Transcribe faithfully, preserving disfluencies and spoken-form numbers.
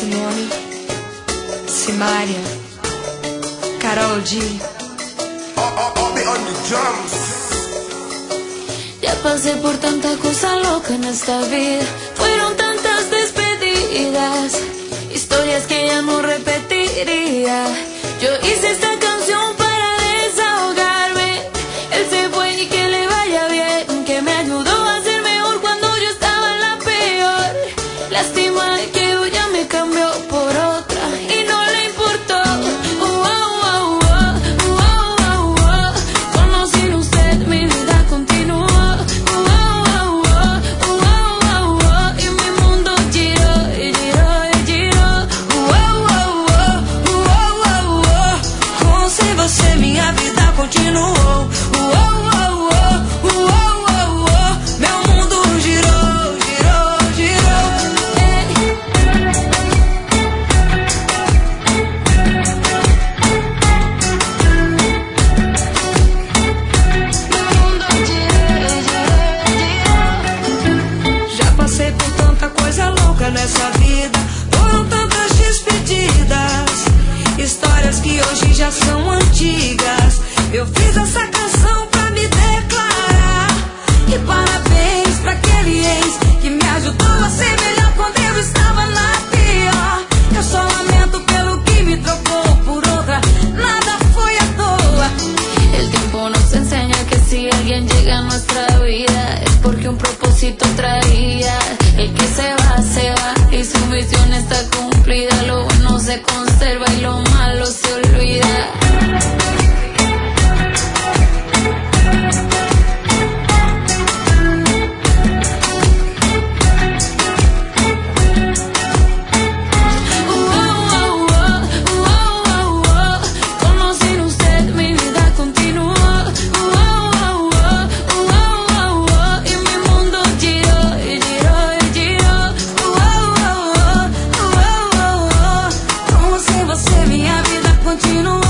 Simone, Simaria, Karol G. Ya pasé por tanta cosa loca en esta vida. Fueron tantas despedidas, historias que ya no repetiría. Yo hice esta canción para desahogarme. Él se fue y que le vaya bien, que me ayudó a ser mejor cuando yo estaba en la peor. Lástima que hoy ya me cambió por otra y no le importó. Oh, oh, oh, oh, oh, oh, oh. Conocido usted, mi vida continuó. Oh, oh, oh, oh, oh, oh, oh. Y mi mundo giró, y giró, y giró. Oh, oh, oh, oh, oh, oh, oh. Com sem você minha vida continuou. Oh, oh, oh, oh, oh, oh, oh. Meu mundo girou, girou, girou. Já passei por tanta coisa louca nessa vida. Foram tantas despedidas, histórias que hoje já são antigas. Eu fiz essa canção pra me declarar. E parabéns pra aquele ex que me ajudou a ser melhor quando eu estava na pior. Eu só lamento pelo que me trocou por outra. Nada foi à toa. El tiempo nos enseña que si alguien llega a nuestra vida es porque un propósito traía. El que se va, se va y su misión está cumplida. Lo bueno se conserva y lo malo se olvida. Minha vida continua.